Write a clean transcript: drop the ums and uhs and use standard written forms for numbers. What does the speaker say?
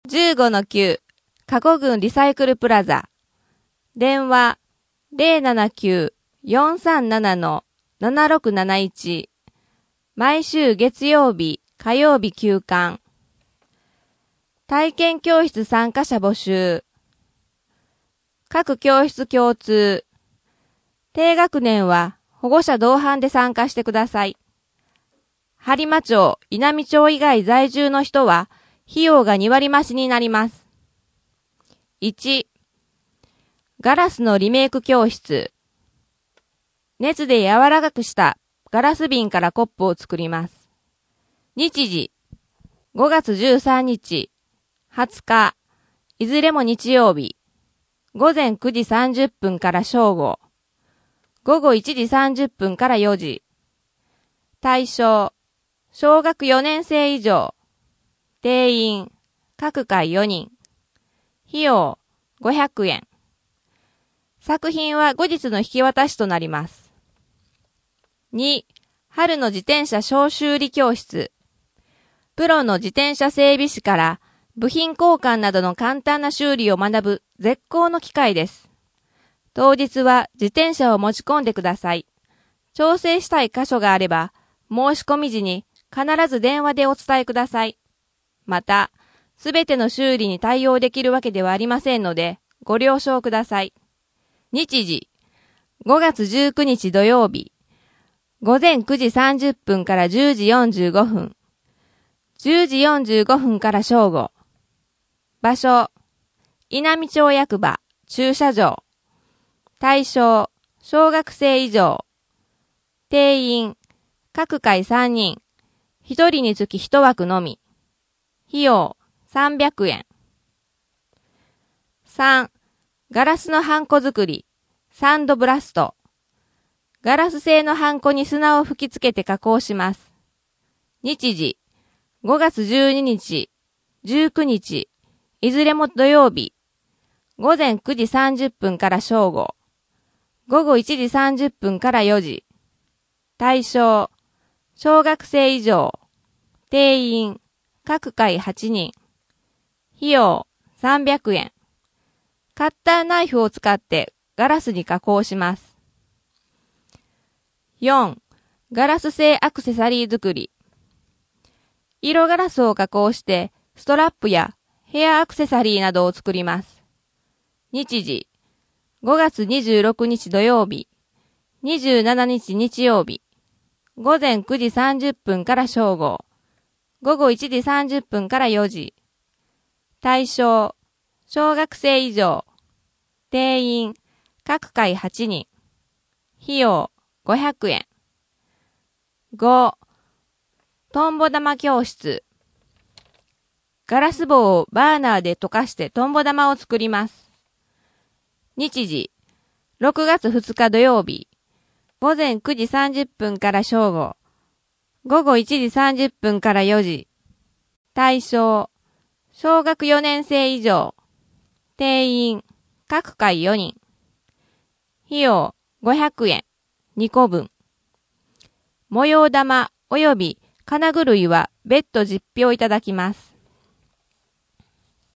15-9加古郡リサイクルプラザ電話 079-437-7671 毎週月曜日火曜日休館体験教室参加者募集各教室共通低学年は保護者同伴で参加してください。播磨町、稲美町以外在住の人は費用が2割増しになります。1、ガラスのリメイク教室。熱で柔らかくしたガラス瓶からコップを作ります。日時、5月13日、20日、いずれも日曜日、午前9時30分から正午、午後1時30分から4時。対象、小学4年生以上。定員、各回4人。費用、500円。作品は後日の引き渡しとなります。2、春の自転車小修理教室。プロの自転車整備士から部品交換などの簡単な修理を学ぶ絶好の機会です。当日は自転車を持ち込んでください。調整したい箇所があれば、申し込み時に必ず電話でお伝えください。また、すべての修理に対応できるわけではありませんので、ご了承ください。日時、5月19日土曜日、午前9時30分から10時45分、10時45分から正午。場所、稲美町役場、駐車場。対象、小学生以上。定員、各回3人。1人につき1枠のみ。費用、300円。3、ガラスのハンコ作り、サンドブラスト。ガラス製のハンコに砂を吹き付けて加工します。日時、5月12日、19日、いずれも土曜日。午前9時30分から正午。午後1時30分から4時。対象、小学生以上。定員、各回8人。費用、300円。カッターナイフを使ってガラスに加工します。4、ガラス製アクセサリー作り。色ガラスを加工してストラップやヘアアクセサリーなどを作ります。日時、5月26日土曜日、27日日曜日、午前9時30分から正午、午後1時30分から4時。対象、小学生以上。定員、各回8人。費用、500円。5、トンボ玉教室。ガラス棒をバーナーで溶かしてトンボ玉を作ります。日時、6月2日土曜日、午前9時30分から正午、午後1時30分から4時。対象、小学4年生以上。定員、各回4人。費用、500円、2個分。模様玉及び金具類は別途実費いただきます。